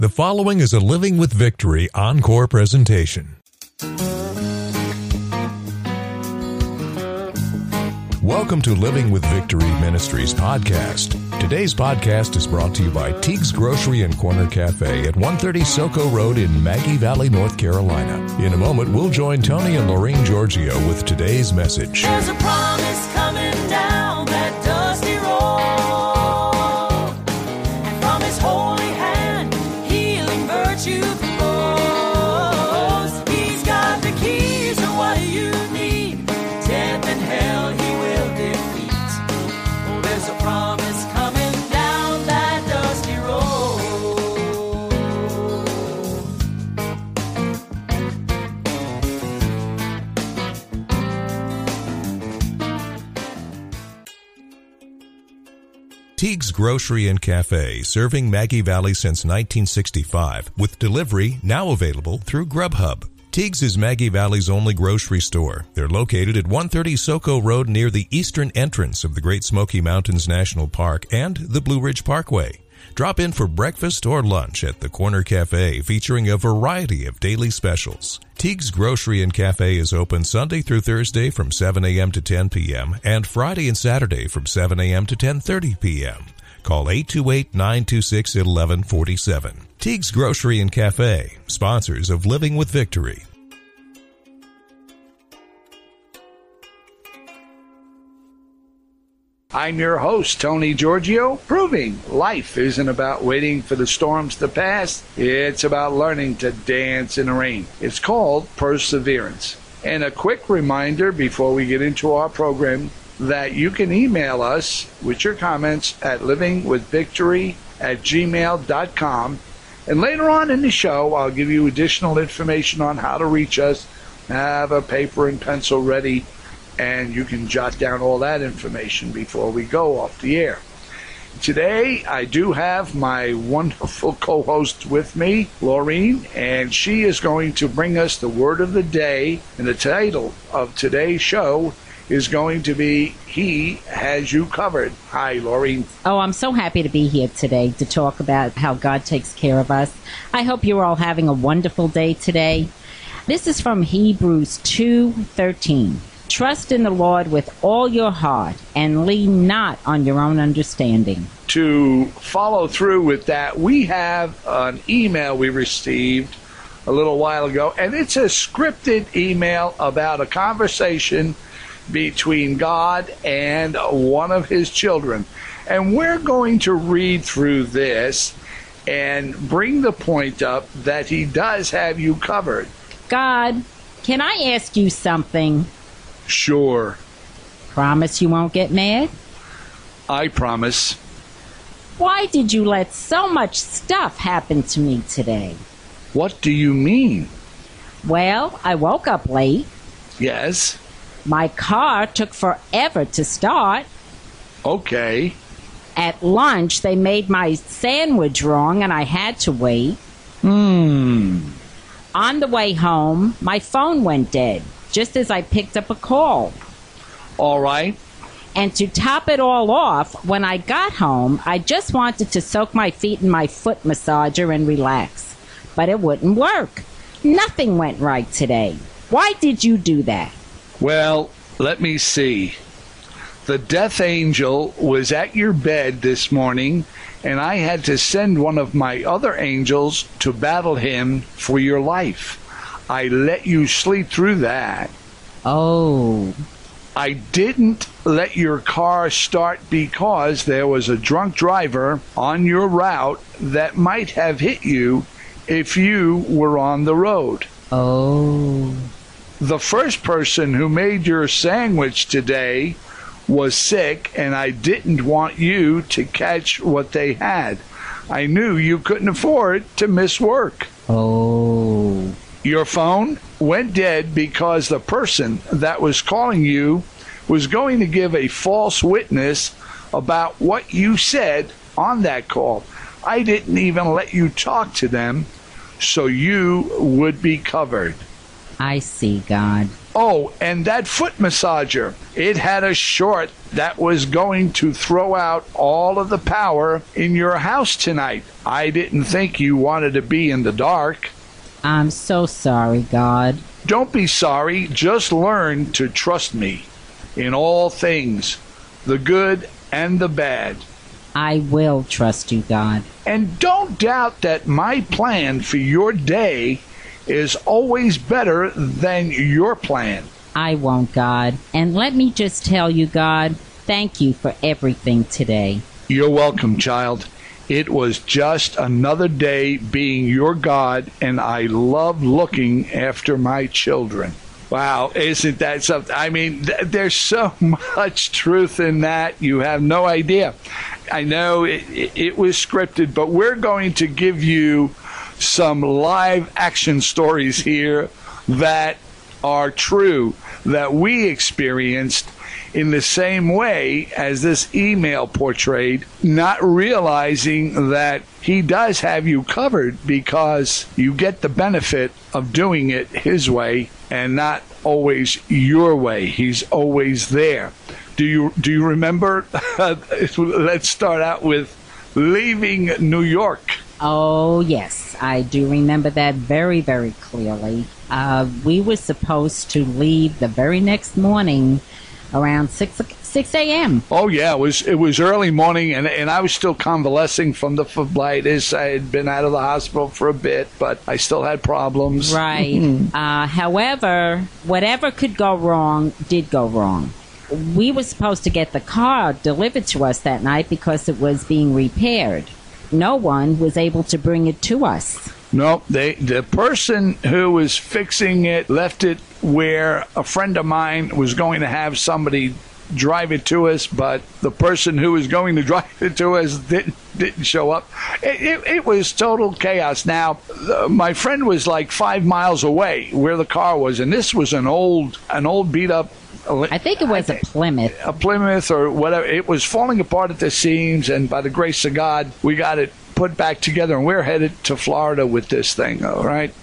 The following is a Living with Victory encore presentation. Welcome to Living with Victory Ministries podcast. Today's podcast is brought to you by Teague's Grocery and Corner Cafe at 130 Soco Road in Maggie Valley, North Carolina. In a moment, we'll join Tony and Lorraine Giorgio with today's message. There's a promise coming down that dusty road, and from His holy hand, healing virtue flows. He's got the keys to what you need. Death and hell He will defeat. Oh, there's a promise coming down that dusty road. Teague's Grocery and Cafe, serving Maggie Valley since 1965, with delivery now available through Grubhub. Teague's is Maggie Valley's only grocery store. They're located at 130 Soco Road near the eastern entrance of the Great Smoky Mountains National Park and the Blue Ridge Parkway. Drop in for breakfast or lunch at the Corner Cafe, featuring a variety of daily specials. Teague's Grocery and Cafe is open Sunday through Thursday from 7 a.m. to 10 p.m. and Friday and Saturday from 7 a.m. to 10:30 p.m. Call 828-926-1147. Teague's Grocery and Cafe, sponsors of Living with Victory. I'm your host, Tony Giorgio, proving life isn't about waiting for the storms to pass. It's about learning to dance in the rain. It's called perseverance. And a quick reminder before we get into our program that you can email us with your comments at livingwithvictory@gmail.com. And later on in the show, I'll give you additional information on how to reach us. Have a paper and pencil ready, and you can jot down all that information before we go off the air. Today, I do have my wonderful co-host with me, Lorraine, and she is going to bring us the word of the day. And the title of today's show is going to be, He Has You Covered. Hi, Lorraine. Oh, I'm so happy to be here today to talk about how God takes care of us. I hope you're all having a wonderful day today. This is from Hebrews 2:13. Trust in the Lord with all your heart and lean not on your own understanding. To follow through with that, we have an email we received a little while ago, and it's a scripted email about a conversation between God and one of His children. And we're going to read through this and bring the point up that He does have you covered. God, can I ask you something? Sure. Promise you won't get mad? I promise. Why did you let so much stuff happen to me today? What do you mean? Well, I woke up late. Yes. My car took forever to start. Okay. At lunch, they made my sandwich wrong and I had to wait. On the way home, my phone went dead, just as I picked up a call. All right. And to top it all off, when I got home, I just wanted to soak my feet in my foot massager and relax. But it wouldn't work. Nothing went right today. Why did you do that? Well, let me see. The death angel was at your bed this morning, and I had to send one of my other angels to battle him for your life. I let you sleep through that. Oh. I didn't let your car start because there was a drunk driver on your route that might have hit you if you were on the road. Oh. The first person who made your sandwich today was sick, and I didn't want you to catch what they had. I knew you couldn't afford to miss work. Oh. Your phone went dead because the person that was calling you was going to give a false witness about what you said on that call. I didn't even let you talk to them so you would be covered. I see, God. Oh, and that foot massager, it had a short that was going to throw out all of the power in your house tonight. I didn't think you wanted to be in the dark. I'm so sorry, God. Don't be sorry. Just learn to trust me in all things, the good and the bad. I will trust you, God. And don't doubt that my plan for your day is always better than your plan. I won't, God. And let me just tell you, God, thank you for everything today. You're welcome, child. It was just another day being your God, and I love looking after my children. Wow, isn't that something? I mean, there's so much truth in that. You have no idea. I know it was scripted, but we're going to give you some live action stories here that are true, that we experienced in the same way as this email portrayed, not realizing that he does have you covered because you get the benefit of doing it his way and not always your way. He's always there. Do you remember? Let's start out with leaving New York. Oh, yes. I do remember that very, very clearly. We were supposed to leave the very next morning around 6 a.m. Oh, yeah. It was early morning, and I was still convalescing from the phlebitis. I had been out of the hospital for a bit, but I still had problems. Right. However, whatever could go wrong did go wrong. We were supposed to get the car delivered to us that night because it was being repaired. No one was able to bring it to us. No, the person who was fixing it left it where a friend of mine was going to have somebody drive it to us, but the person who was going to drive it to us didn't show up. It was total chaos. Now, my friend was like 5 miles away where the car was, and this was an old beat up. I think it was a Plymouth. A Plymouth or whatever. It was falling apart at the seams, and by the grace of God, we got it put back together, and we're headed to Florida with this thing, all right?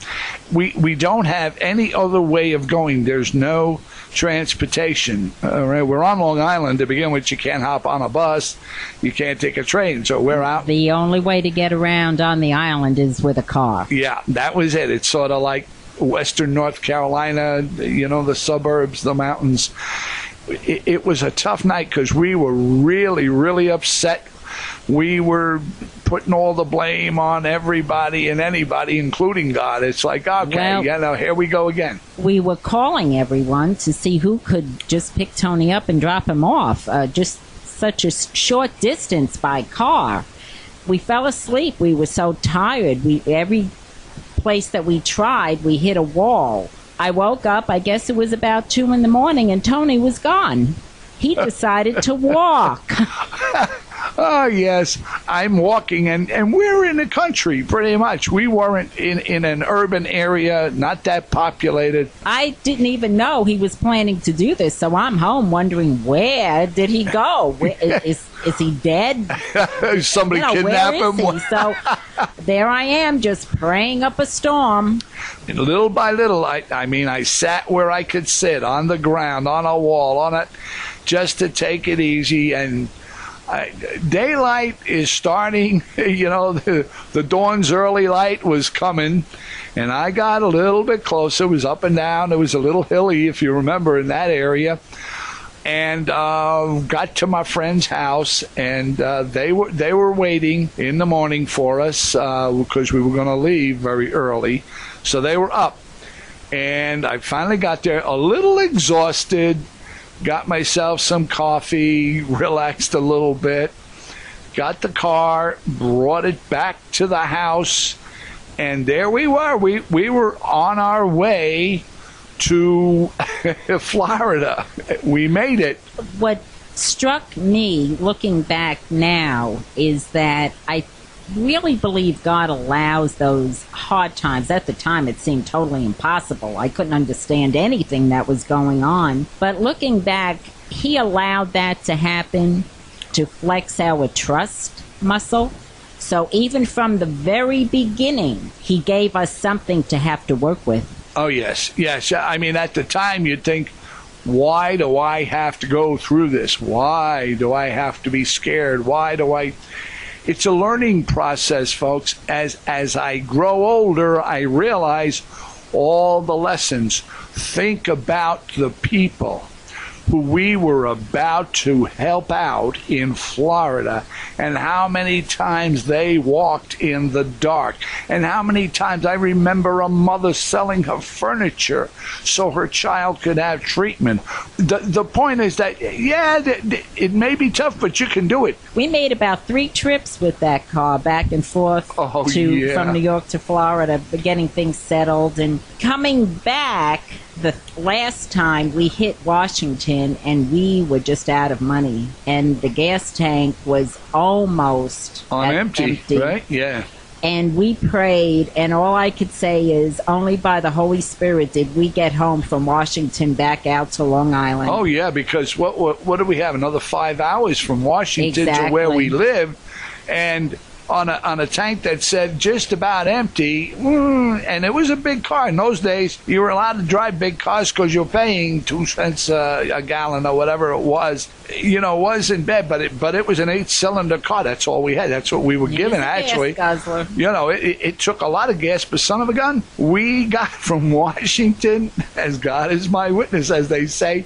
We don't have any other way of going. There's no transportation, all right? We're on Long Island to begin with. You can't hop on a bus. You can't take a train, so we're out. The only way to get around on the island is with a car. Yeah, that was it. It's sort of like Western North Carolina, the suburbs, the mountains. It was a tough night because we were really, really upset. We were putting all the blame on everybody and anybody, including God. It's like, okay, here we go again. We were calling everyone to see who could just pick Tony up and drop him off. Just such a short distance by car. We fell asleep. We were so tired. Every place that we tried, we hit a wall. I woke up, I guess it was about 2 in the morning, and Tony was gone. He decided to walk. Oh, yes, I'm walking, and we're in the country, pretty much. We weren't in an urban area, not that populated. I didn't even know he was planning to do this, so I'm home wondering, where did he go? Is he dead? Somebody kidnapped him? Where is he? So there I am, just praying up a storm. And little by little, I sat where I could sit, on the ground, on a wall, just to take it easy, and daylight is starting. The dawn's early light was coming, and I got a little bit closer. It was up and down. It was a little hilly, if you remember, in that area. And got to my friend's house, and they were waiting in the morning for us because we were going to leave very early. So they were up, and I finally got there a little exhausted. Got myself some coffee, relaxed a little bit, got the car, brought it back to the house, and there we were. We were on our way to Florida. We made it. What struck me, looking back now, is that I really believe God allows those hard times. At the time, it seemed totally impossible. I couldn't understand anything that was going on. But looking back, He allowed that to happen to flex our trust muscle. So even from the very beginning, He gave us something to have to work with. Oh, yes. Yes. I mean, at the time, you'd think, why do I have to go through this? Why do I have to be scared? Why do I... It's a learning process, folks. As I grow older, I realize all the lessons. Think about the people who we were about to help out in Florida, and how many times they walked in the dark, and how many times I remember a mother selling her furniture so her child could have treatment. The point is that, yeah, it may be tough, but you can do it. We made about 3 trips with that car back and forth from New York to Florida, getting things settled. And coming back, the last time we hit Washington, and we were just out of money, and the gas tank was almost empty, right? Yeah. And we prayed, and all I could say is only by the Holy Spirit did we get home from Washington back out to Long Island. Oh, yeah, because what do we have? Another 5 hours from Washington to where we live, and on a tank that said just about empty, and it was a big car. In those days, you were allowed to drive big cars because you're paying 2 cents a gallon or whatever it was. You know, it wasn't bad, but it was an 8-cylinder car. That's all we had. That's what we were given, actually. Gas guzzler. You know, it took a lot of gas, but son of a gun, we got from Washington, as God is my witness, as they say,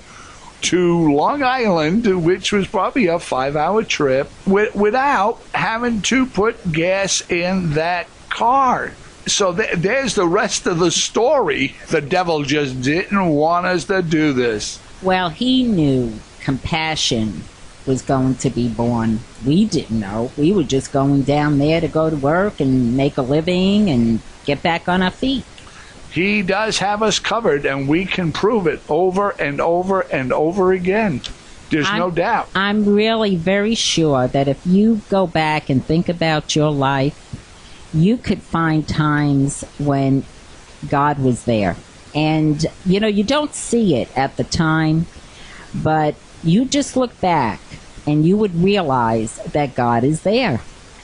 to Long Island, which was probably a 5-hour trip, without having to put gas in that car. So there's the rest of the story. The devil just didn't want us to do this. Well, he knew compassion was going to be born. We didn't know. We were just going down there to go to work and make a living and get back on our feet. He does have us covered, and we can prove it over and over and over again. There's no doubt. I'm really very sure that if you go back and think about your life, you could find times when God was there. And, you know, you don't see it at the time, but you just look back and you would realize that God is there.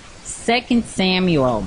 2 Samuel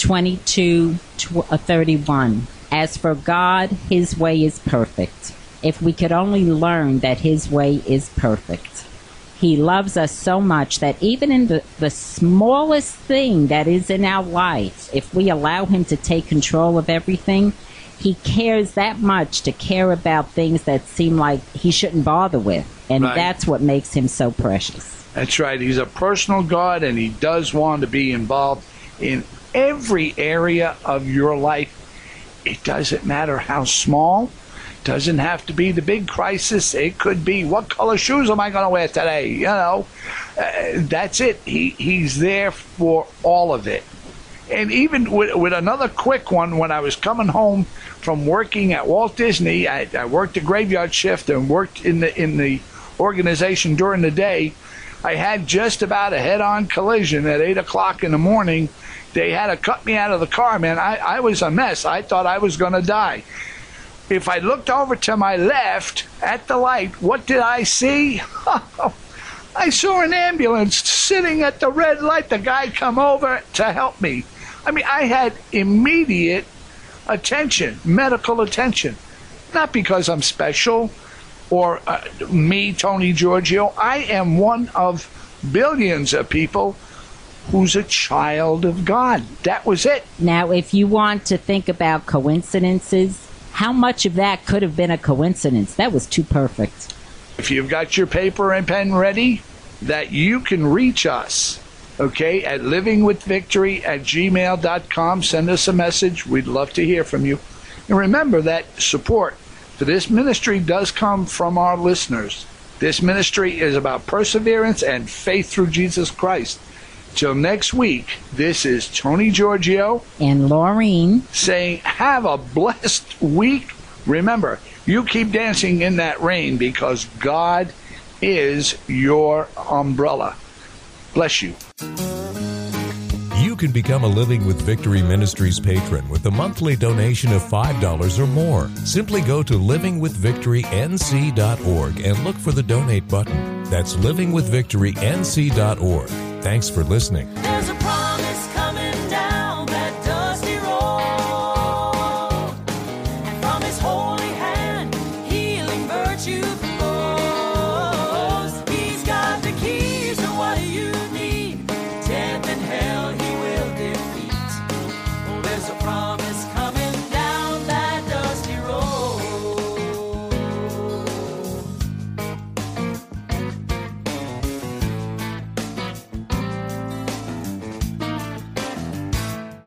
22:31. As for God, his way is perfect. If we could only learn that his way is perfect. He loves us so much that even in the smallest thing that is in our life, if we allow him to take control of everything, he cares that much to care about things that seem like he shouldn't bother with. And that's what makes him so precious. That's right. He's a personal God, and he does want to be involved in every area of your life. It doesn't matter how small. Doesn't have to be the big crisis. It could be, what color shoes am I going to wear today? You know, that's it. He's there for all of it. And even with another quick one, when I was coming home from working at Walt Disney, I worked a graveyard shift and worked in the organization during the day. I had just about a head-on collision at 8 o'clock in the morning. They had to cut me out of the car, man. I was a mess. I thought I was going to die. If I looked over to my left at the light, what did I see? I saw an ambulance sitting at the red light. The guy come over to help me. I mean, I had immediate attention, medical attention. Not because I'm special or me, Tony Giorgio. I am one of billions of people who's a child of God. That was it. Now, if you want to think about coincidences, how much of that could have been a coincidence? That was too perfect. If you've got your paper and pen ready, that you can reach us, okay, at livingwithvictory@gmail.com. Send us a message. We'd love to hear from you. And remember that support for this ministry does come from our listeners. This ministry is about perseverance and faith through Jesus Christ. Till next week, this is Tony Giorgio and Laureen saying, have a blessed week. Remember, you keep dancing in that rain because God is your umbrella. Bless you. You can become a Living with Victory Ministries patron with a monthly donation of $5 or more. Simply go to livingwithvictorync.org and look for the donate button. That's livingwithvictorync.org. Thanks for listening. There's a